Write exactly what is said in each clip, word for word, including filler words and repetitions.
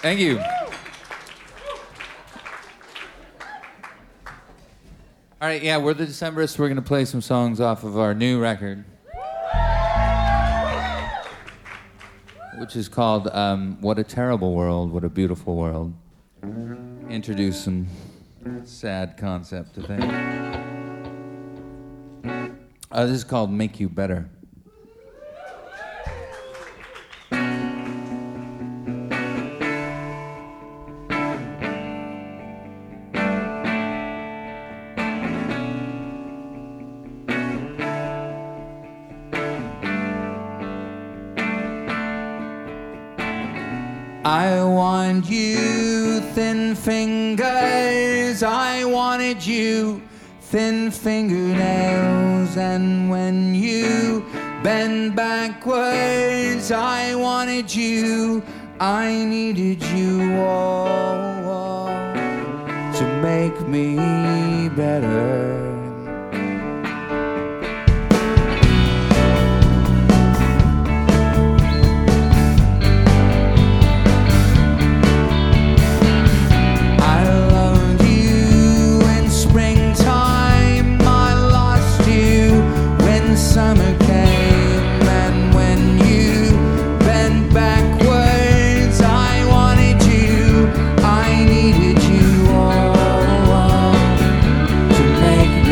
Thank you. All right, yeah, we're the Decemberists. We're going to play some songs off of our new record, which is called um, What a Terrible World, What a Beautiful World. Introduce some sad concept to think. Uh, this is called Make You Better. I want you, thin fingers, I wanted you, thin fingernails, and when you bend backwards, I wanted you, I needed you all, all to make me better. Summer came, and when you bent backwards, I wanted you, I needed you all, all to make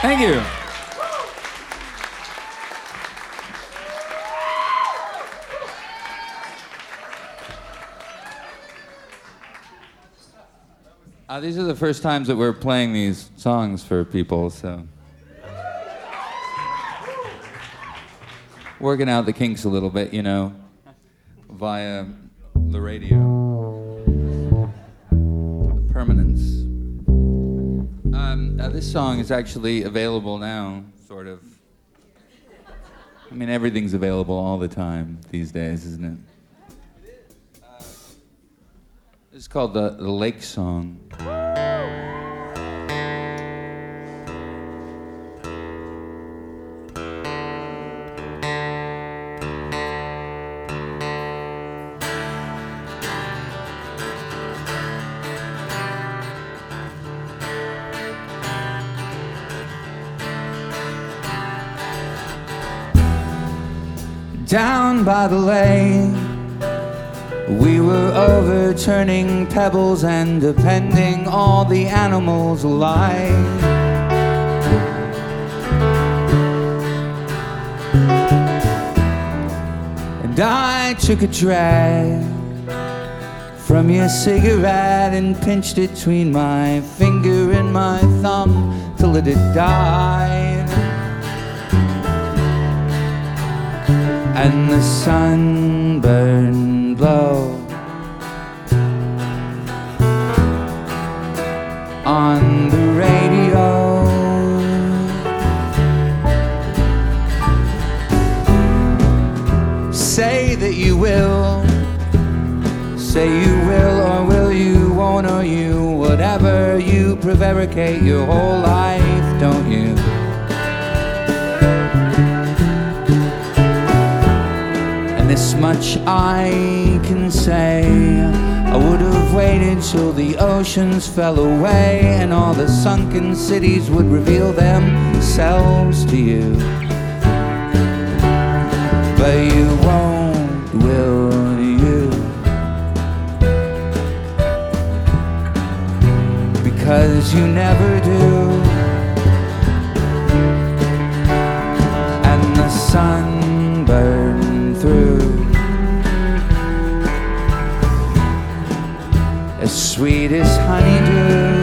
Thank you. Uh, these are the first times that we're playing these songs for people, so. Working out the kinks a little bit, you know, via the radio. Permanence. Um, uh, this song is actually available now, sort of. I mean, everything's available all the time these days, isn't it? Uh, this is called the, the Lake Song. Down by the lake, we were overturning pebbles and appending all the animals alike. And I took a drag from your cigarette and pinched it between my finger and my thumb till it had died. And the sunburn blow on the radio. Say that you will, say you will, or will you, won't, or you, whatever, you prevaricate your whole life, don't you? This much I can say, I would have waited till the oceans fell away and all the sunken cities would reveal themselves to you. But you won't, will you? Because you never do. And the sun burned through, as sweet as honeydew.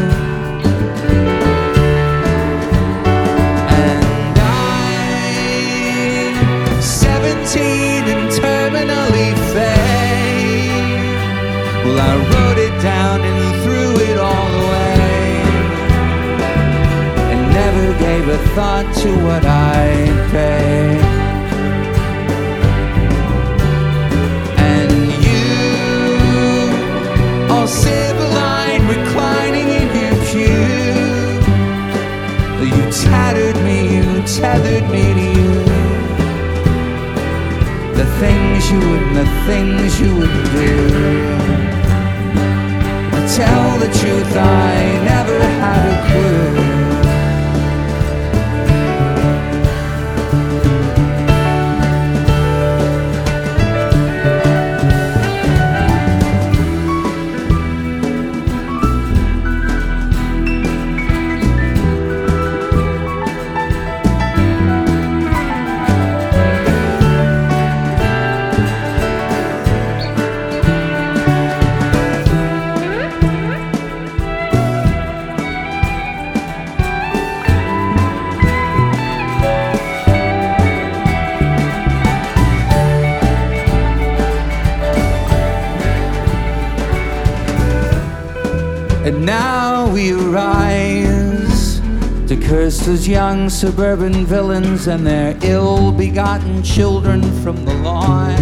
And I'm seventeen and terminally fake. Well, I wrote it down and threw it all away, and never gave a thought to what I'd pay. Sibylline reclining in your pew, you tattered me, you tethered me to you. The things you would and the things you wouldn't do. To tell the truth, I never had a clue. And now we arise to curse those young suburban villains and their ill-begotten children from the lawn.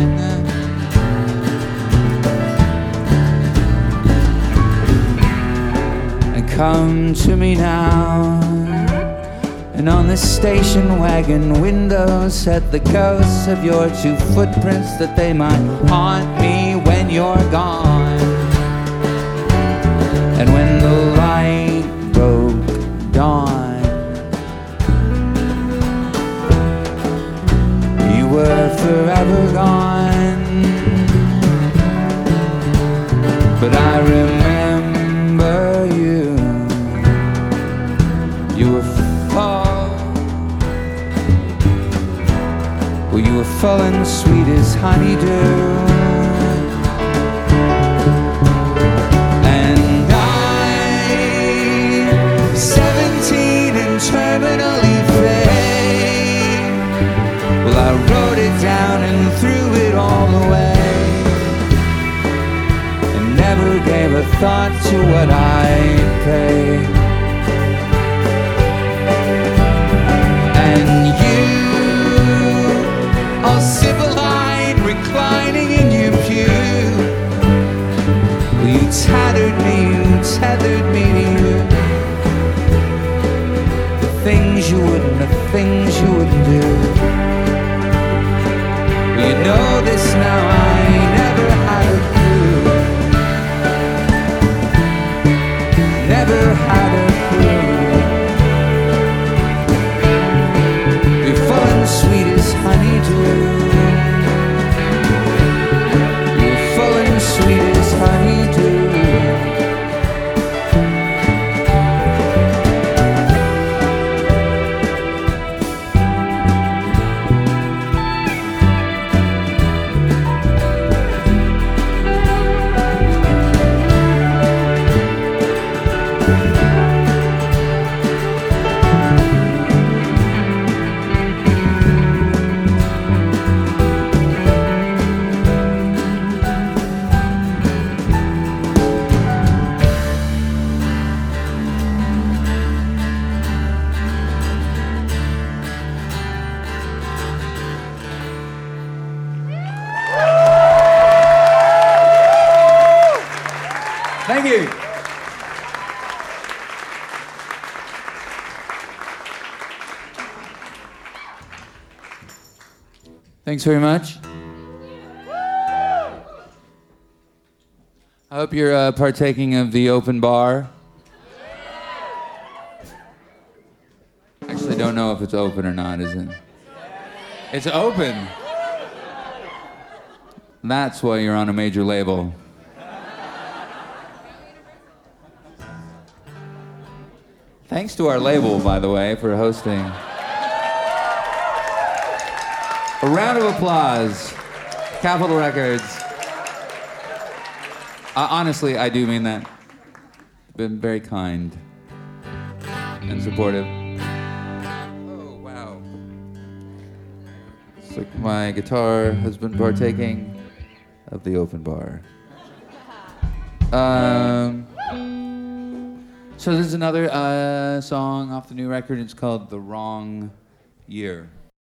And come to me now, and on the station wagon windows set the ghosts of your two footprints that they might haunt me when you're gone. And when the light broke dawn, you were forever gone. But I remember you. You were far Well, you were full and sweet as honeydew. And I'm seventeen and terminally fake. Well, I wrote it down and threw it all away, and never gave a thought to what I'd pay. And you, all civil-eyed, reclining in your pew, you tattered me, you tethered me to you. The things you wouldn't, the things you wouldn't do. Well, you know this now, I never had a clue. Never had a clue. You're full and sweet as honeydew. You're full and sweet as honeydew. Thank you. Thanks very much. I hope you're uh, partaking of the open bar. Actually, don't know if it's open or not, is it? It's open. That's why you're on a major label. Thanks to our label, by the way, for hosting. A round of applause. Capitol Records. Uh, honestly, I do mean that. Been very kind and supportive. Oh, wow. It's like my guitar has been partaking of the open bar. Um... So this is another uh, song off the new record. It's called The Wrong Year.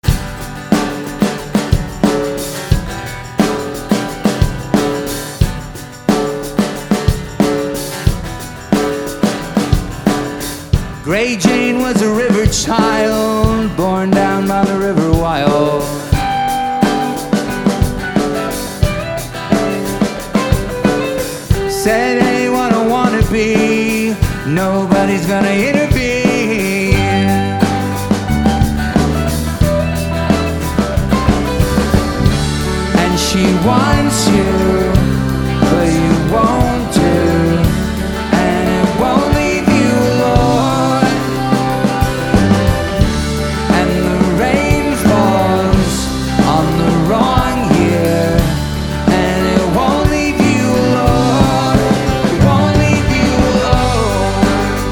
Gray Jane was a river child, born down by the river wild. Said, hey, what I wanna be, nobody's gonna intervene. And she wants you, but you won't do, and it won't leave you alone. And the rain falls on the wrong year, and it won't leave you alone. It won't leave you alone.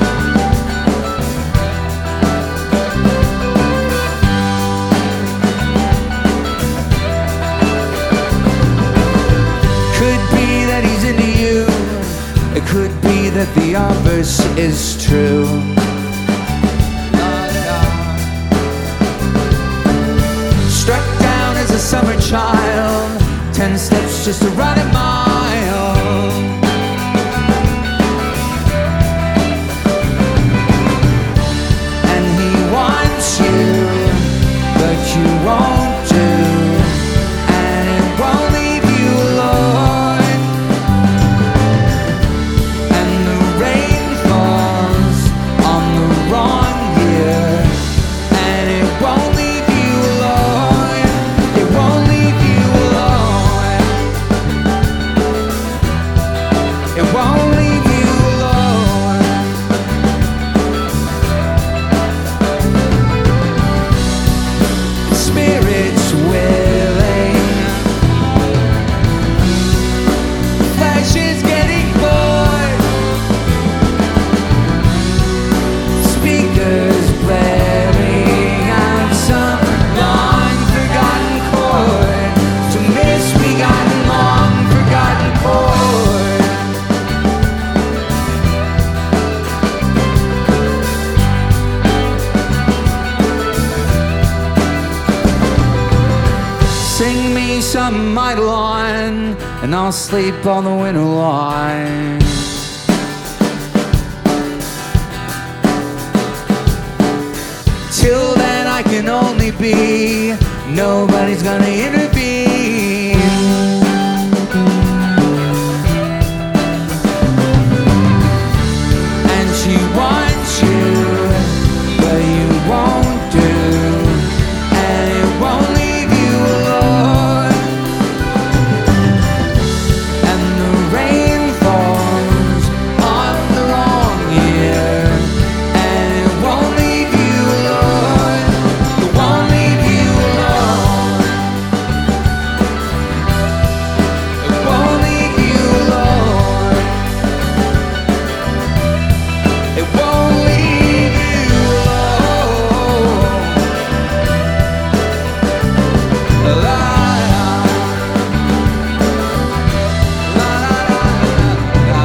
Could be that he's into you. It could be that the obverse is true. Struck down as a summer child, ten steps just to run a mile. And he wants you, but you won't do, and it won't leave you alone. And the rain falls on the wrong year, and it won't leave you alone. It won't leave you alone. It won't leave you alone. Spirits most willing. Flesh is getting bored. Speakers blaring out some long forgotten chord. Some misbegotten long forgotten chord. Sing me some Eidolon, and I'll sleep on the winter line. Till then I can only be, nobody's gonna intervene. And she wants you, but you won't do, and it won't leave you alone. And the rain falls on the wrong ear, and it won't leave you alone. It won't leave you alone. It won't leave you alone. It won't leave you alone. La la la la la.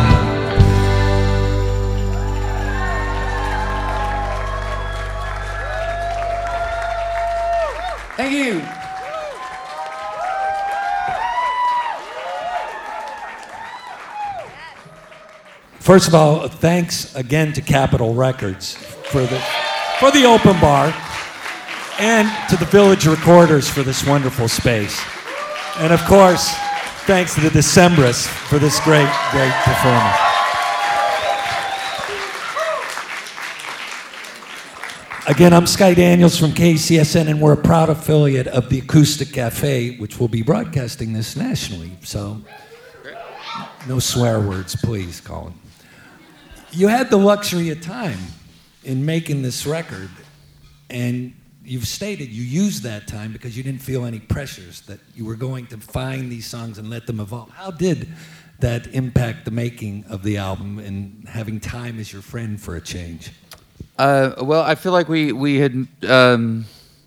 Thank you. First of all, thanks again to Capitol Records for the for the open bar, and to the Village Recorders for this wonderful space, and of course, thanks to the Decemberists for this great, great performance. Again, I'm Sky Daniels from K C S N, and we're a proud affiliate of the Acoustic Cafe, which will be broadcasting this nationally. So, no swear words, please, Colin. You had the luxury of time in making this record, and you've stated you used that time because you didn't feel any pressures, that you were going to find these songs and let them evolve. How did that impact the making of the album and having time as your friend for a change? Uh, well, I feel like we we had um,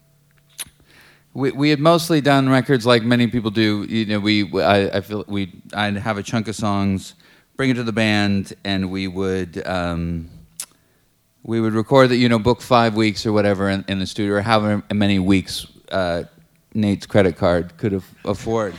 we we had mostly done records like many people do. You know, we I, I feel we I'd have a chunk of songs, bring it to the band, and we would um, we would record that. You know, book five weeks or whatever in, in the studio, or however many weeks uh, Nate's credit card could af- afford.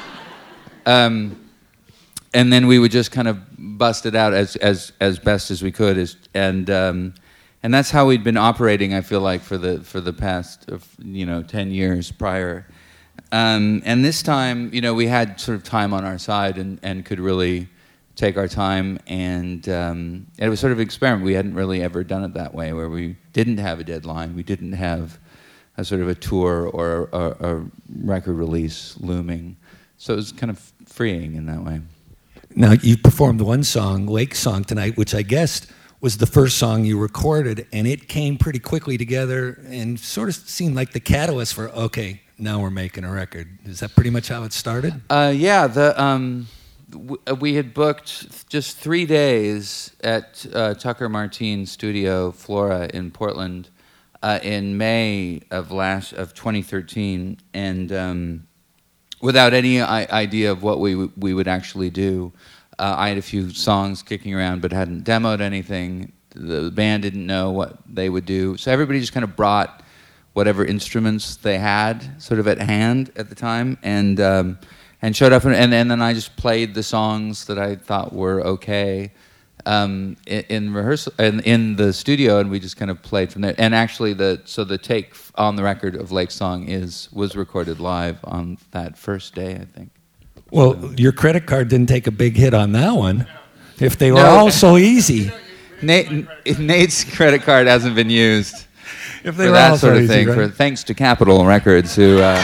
um, and then we would just kind of bust it out as as as best as we could, as and. Um, And that's how we'd been operating, I feel like, for the for the past, of, you know, ten years prior. Um, and this time, you know, we had sort of time on our side and, and could really take our time. And um, it was sort of an experiment. We hadn't really ever done it that way, where we didn't have a deadline. We didn't have a sort of a tour or a, a record release looming. So it was kind of freeing in that way. Now, you performed one song, Lake Song, tonight, which I guessed was the first song you recorded, and it came pretty quickly together and sort of seemed like the catalyst for, okay, now we're making a record. Is that pretty much how it started? Uh, yeah, the um, w- we had booked just three days at uh, Tucker Martine's studio, Flora, in Portland, uh, in May of last of twenty thirteen, and um, without any I- idea of what we w- we would actually do. Uh, I had a few songs kicking around, but hadn't demoed anything. The band didn't know what they would do, so everybody just kind of brought whatever instruments they had, sort of at hand at the time, and um, and showed up, and, and and then I just played the songs that I thought were okay um, in, in rehearsal, in, in the studio, and we just kind of played from there. And actually, the so the take on the record of Lake Song is was recorded live on that first day, I think. Well, your credit card didn't take a big hit on that one. If they were No. all so easy. Nate, Nate's credit card hasn't been used If they for were that all sort so of easy, thing. right? For thanks to Capitol Records, who uh,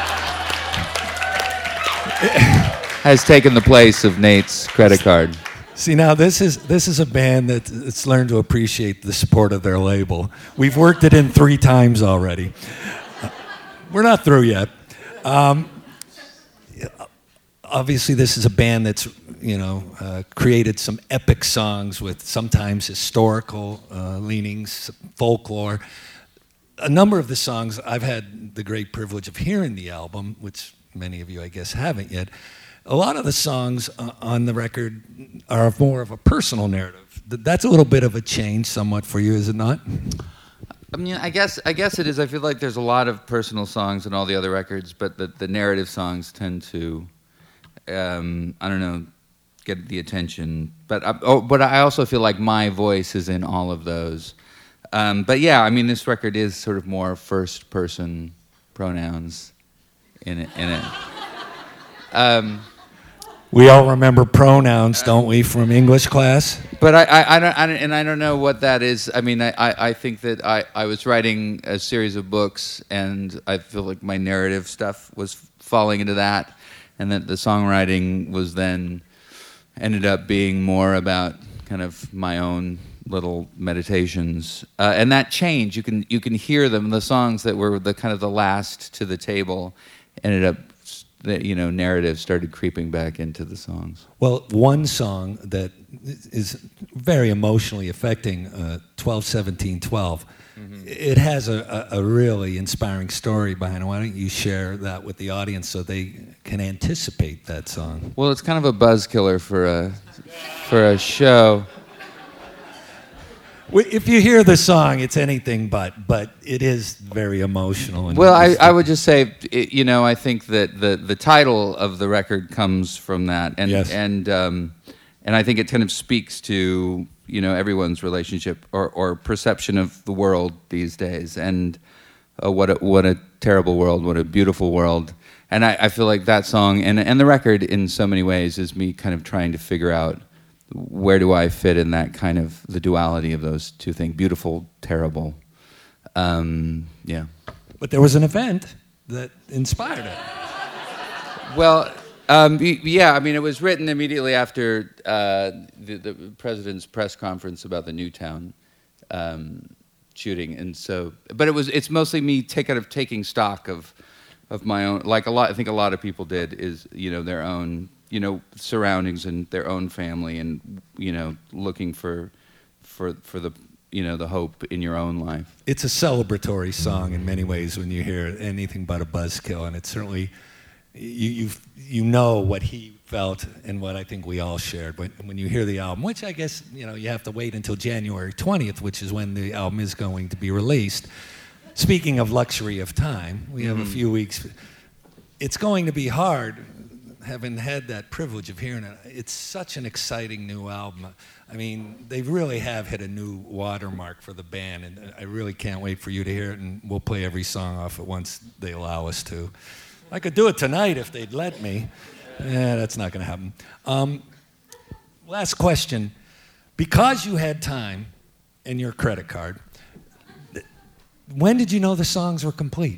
has taken the place of Nate's credit card. See, now this is this is a band that that's learned to appreciate the support of their label. We've worked it in three times already. We're not through yet. Um, obviously, this is a band that's, you know, uh, created some epic songs with sometimes historical uh, leanings, folklore. A number of the songs, I've had the great privilege of hearing the album, which many of you, I guess, haven't yet. A lot of the songs uh, on the record are more of a personal narrative. That's a little bit of a change somewhat for you, is it not? I mean, I guess I guess it is. I feel like there's a lot of personal songs in all the other records, but the, the narrative songs tend to, um, I don't know, get the attention. But I, oh, but I also feel like my voice is in all of those. Um, but yeah, I mean, this record is sort of more first person pronouns in it. In it. Um, We all remember pronouns, don't we, from English class? But I, I, I, don't, I don't, and I don't know what that is. I mean, I, I, I think that I, I was writing a series of books, and I feel like my narrative stuff was falling into that, and that the songwriting was then ended up being more about kind of my own little meditations, uh, and that changed. You can you can hear them. The songs that were the kind of the last to the table ended up. The, you know, narrative started creeping back into the songs. Well, one song that is very emotionally affecting, uh, twelve seventeen twelve, mm-hmm. It has a, a, a really inspiring story behind it. Why don't you share that with the audience so they can anticipate that song? Well, it's kind of a buzz killer for a, for a show. If you hear the song, it's anything but, but it is very emotional. And well, I, I would just say, you know, I think that the, the title of the record comes from that, and yes. and um, and I think it kind of speaks to, you know, everyone's relationship or, or perception of the world these days, and uh, what a, what a terrible world, what a beautiful world, and I, I feel like that song and and the record in so many ways is me kind of trying to figure out. Where do I fit in that kind of the duality of those two things? Beautiful, terrible. Um, yeah. But there was an event that inspired it. Well, um, yeah, I mean, it was written immediately after uh, the, the president's press conference about the Newtown um, shooting, and so. But it was it's mostly me take, kind of taking stock of of my own, like a lot. I think a lot of people did is you know their own. You know, surroundings and their own family, and you know, looking for, for, for the, you know, the hope in your own life. It's a celebratory song in many ways when you hear anything but a buzzkill, and it's certainly, you you you know what he felt and what I think we all shared when when you hear the album. Which I guess you know you have to wait until January twentieth, which is when the album is going to be released. Speaking of luxury of time, we have mm-hmm. a few weeks. It's going to be hard. Having had that privilege of hearing it, it's such an exciting new album. I mean, they really have hit a new watermark for the band, and I really can't wait for you to hear it, and we'll play every song off it once they allow us to. I could do it tonight if they'd let me. Yeah, that's not going to happen. Um, last question. Because you had time and your credit card, when did you know the songs were complete?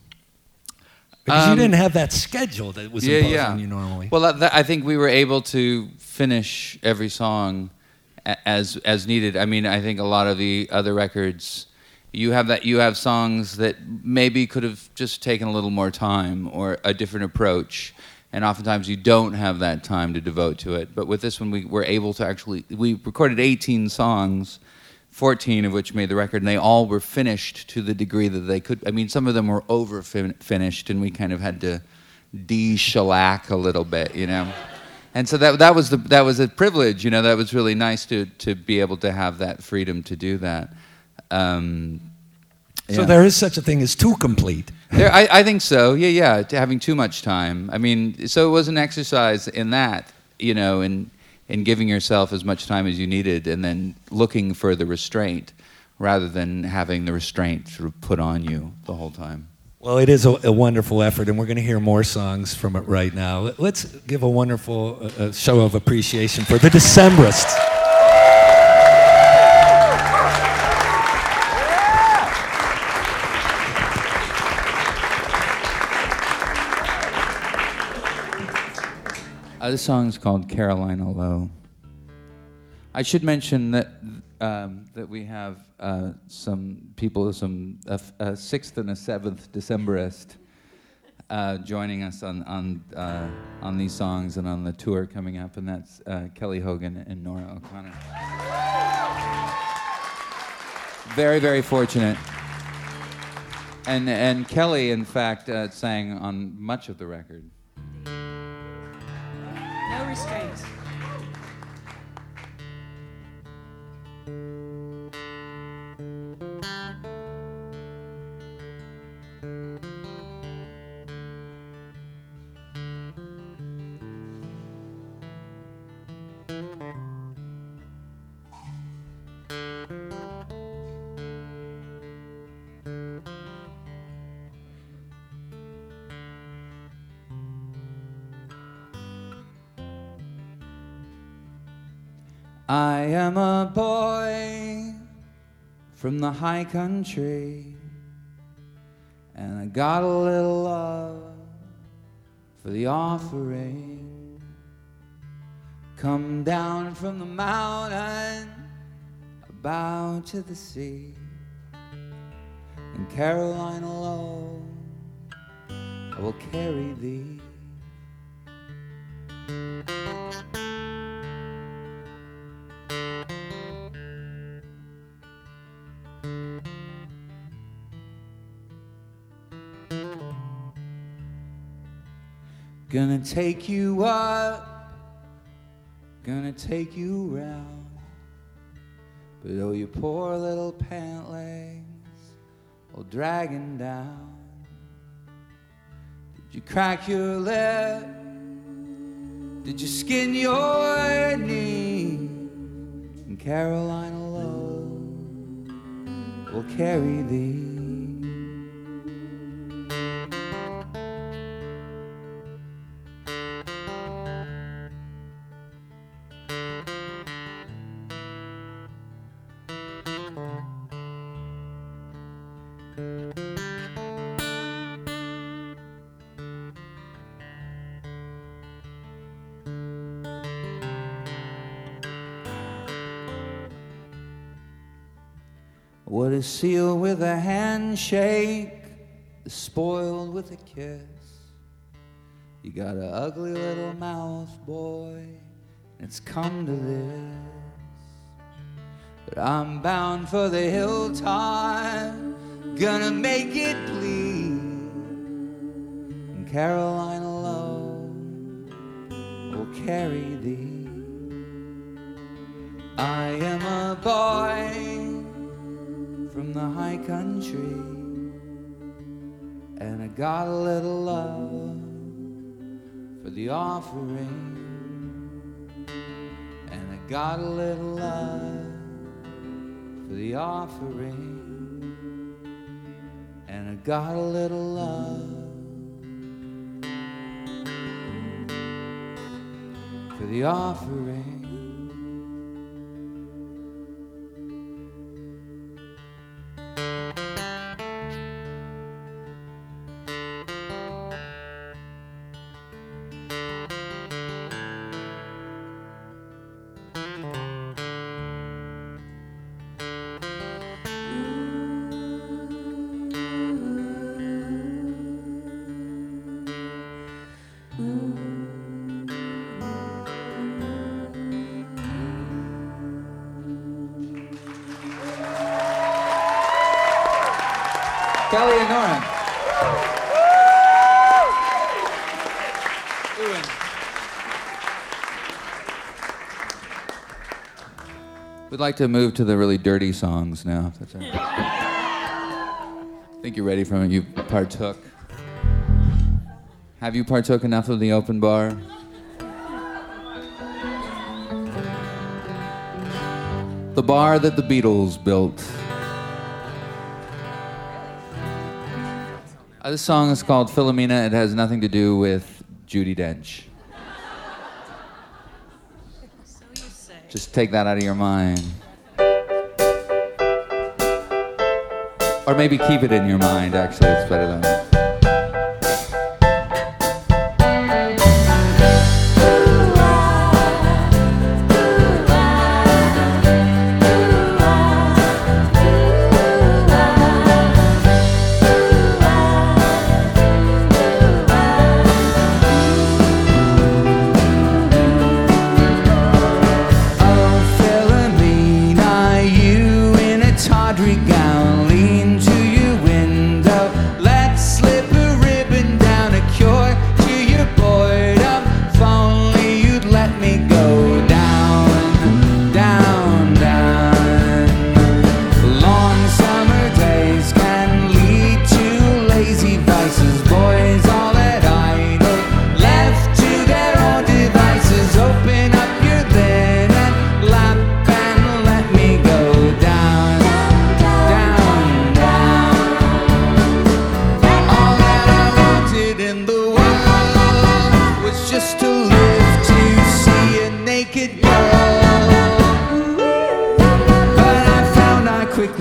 Because um, you didn't have that schedule that was yeah, imposed yeah. on you normally. Well, that, that, I think we were able to finish every song as as needed. I mean, I think a lot of the other records, you have that you have songs that maybe could have just taken a little more time or a different approach, and oftentimes you don't have that time to devote to it. But with this one, we were able to actually we recorded eighteen songs. fourteen of which made the record, and they all were finished to the degree that they could. I mean, some of them were over fin- finished, and we kind of had to de-shellac a little bit, you know. And so that that was the that was a privilege, you know. That was really nice to to be able to have that freedom to do that. Um, so yeah. there is such a thing as too complete. There, I, I think so. Yeah, yeah. To having too much time. I mean, so it was an exercise in that, you know, and. in giving yourself as much time as you needed and then looking for the restraint rather than having the restraint sort of put on you the whole time. Well, it is a, a wonderful effort, and we're going to hear more songs from it right now. Let's give a wonderful uh, show of appreciation for the Decemberists. Uh, this song is called Carolina Low. I should mention that um, that we have uh, some people, some a, a sixth and a seventh Decemberist uh, joining us on on uh, on these songs and on the tour coming up, and that's uh, Kelly Hogan and Nora O'Connor. Very, very fortunate. And and Kelly, in fact, uh, sang on much of the record. No restraints. I am a boy from the high country, and I got a little love for the offering. Come down from the mountain, I bow to the sea. In Carolina alone, I will carry thee. Gonna take you up, gonna take you round, but oh, your poor little pant legs all dragging down. Did you crack your lip? Did you skin your knee? And Carolina alone will carry thee. What is sealed with a handshake is spoiled with a kiss. You got an ugly little mouth, boy, and it's come to this. But I'm bound for the hilltop, gonna make it bleed. And Carolina alone will carry thee. I am a boy from the high country, and I got a little love for the offering, and I got a little love for the offering, and I got a little love for the offering. Kelly and Nora. We'd like to move to the really dirty songs now. If that's all right. I think you're ready for it. You partook. Have you partook enough of the open bar? The bar that the Beatles built. Uh, this song is called Philomena. It has nothing to do with Judi Dench. So you say. Just take that out of your mind. Or maybe keep it in your mind, actually. It's better than that. Ooh,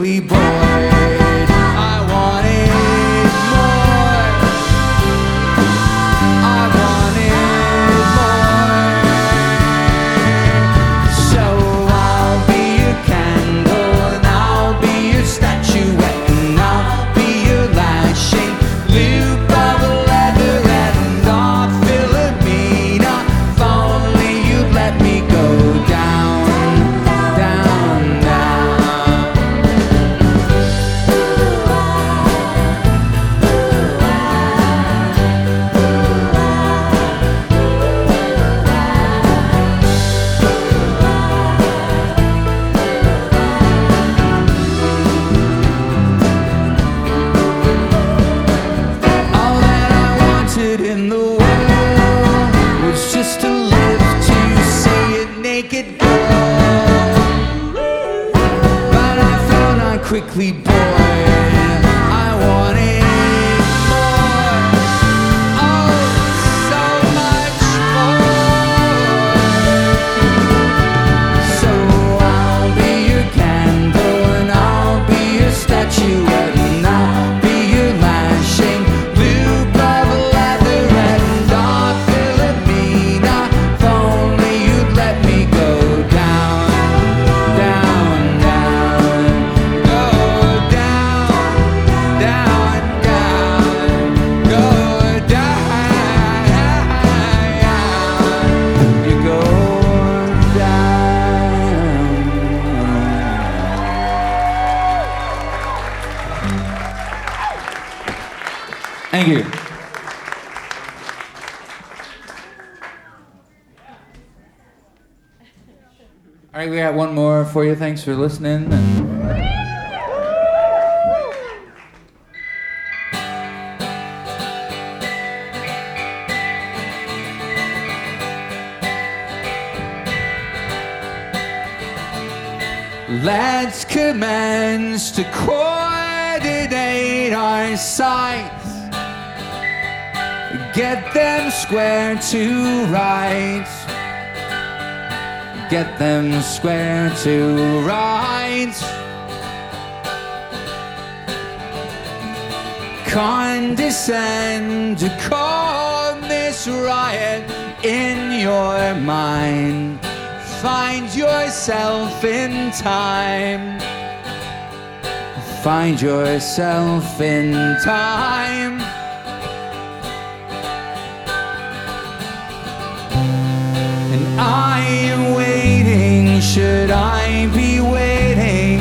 quickly bored. I wanted more. I wanted more. So I'll be your candle and I'll be your statuette and I'll be your lashing loop of leather and off Philomena. If only you'd let me go down, down, down. All that I wanted in the world was just to live to see a naked girl. But I found I quickly bored. I wanted more. Oh, so much more. So I'll be your candle and I'll be your statuette and I'll be your lashing loop of leather and off Philomena. If only you'd let me go down, down, down, go down, down, down, go down, you go down. Thank you. All right, we got one more for you. Thanks for listening. And let's commence to coordinate our sights. Get them square to rights. Get them square to rights. Condescend to calm this riot in your mind. Find yourself in time. Find yourself in time. And I am waiting, should I be waiting?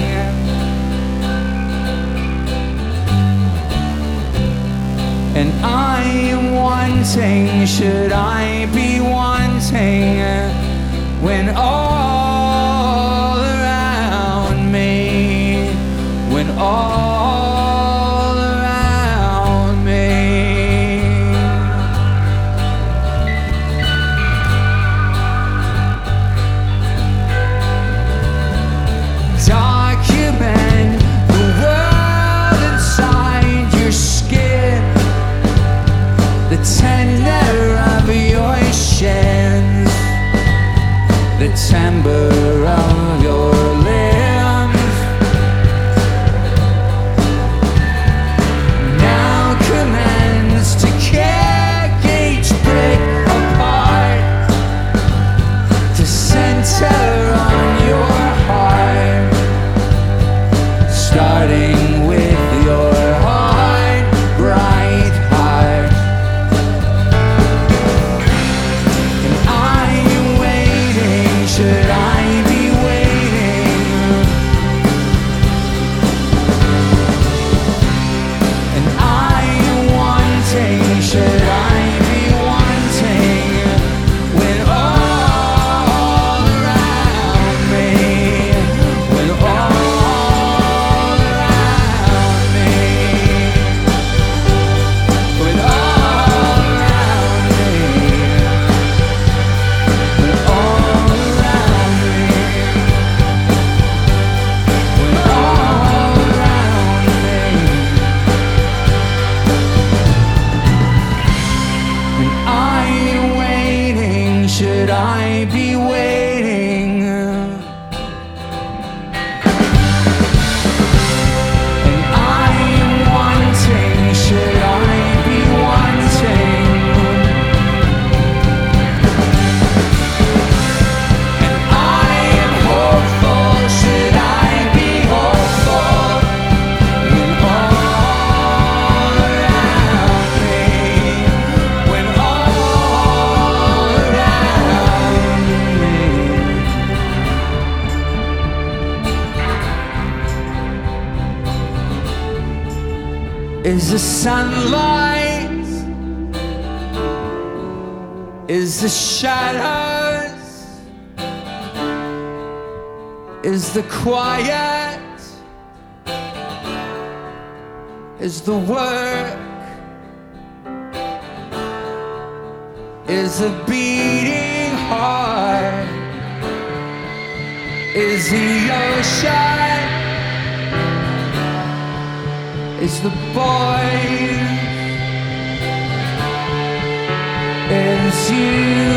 And I am wanting, should I be wanting? When all around me, when all around me. Document the world inside your skin, the tender of your shins, the timbre is the sunlight, is the shadows, is the quiet, is the work, is the beating heart, is the ocean, is the boy, is you,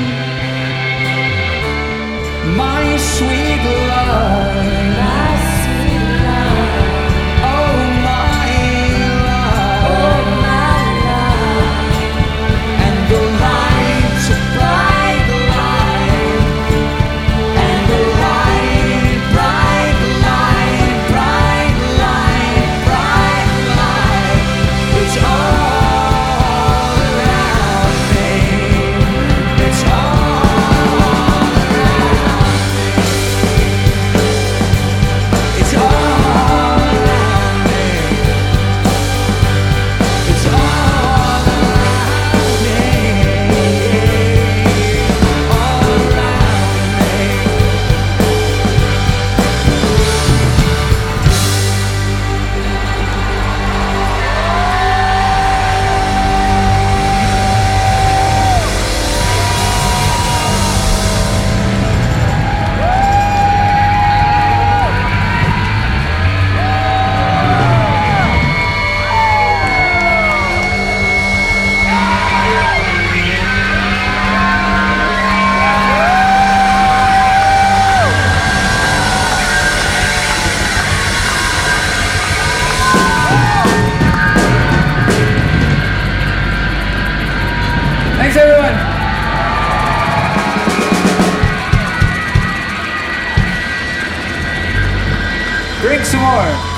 my sweet love, my sweet love, oh my love, oh my love, and the light's a bright light, and the light, bright light, bright light, bright light, it's all around me, it's all around me, it's all around me, it's all around me, all around me. Thanks, everyone. Drink some more.